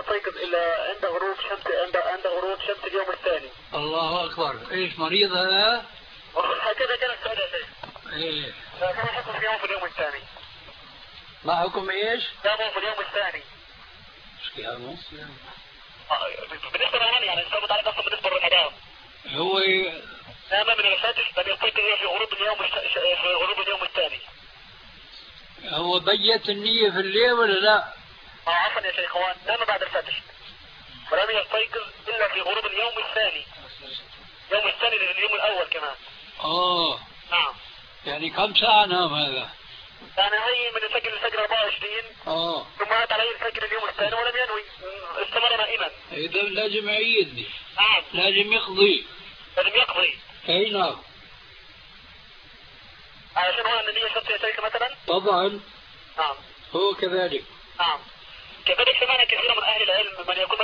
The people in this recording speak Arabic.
يستيقظ إلا عند غروب شمس اليوم الثاني. الله أكبر. إيش مريض هذا؟ هكذا كان السؤال يا شيخ. إيه. فما حكم صيامه في اليوم الثاني؟ ما حكم إيش؟ صيامه في اليوم الثاني. إيش صيامه؟ بالنسبة لنا يعني ثابت على نفسه بالنسبة للأداء. هو نام من الفجر بل يستيقظ في غروب اليوم الثاني. هو بيت النية في الليل ولا لا؟ عفوا يا شيخ، هو نام بعد الفجر ولم يستيقظ إلا في غروب اليوم الثاني. اليوم الثاني لليوم الأول كمان. نعم. يعني كم ساعة نام هذا؟ يعني هي من الفجر 24. ثم أتى عليه الفجر اليوم الثاني ولم ينوي، استمر نائما. إذا لازم يعيد. نعم. لازم يقضي. أي نعم. عشان هو النية شرط يا شيخ مثلا؟ طبعا. نعم. هو كذلك. نعم. كذلك سمعنا كثير من أهل العلم من يقول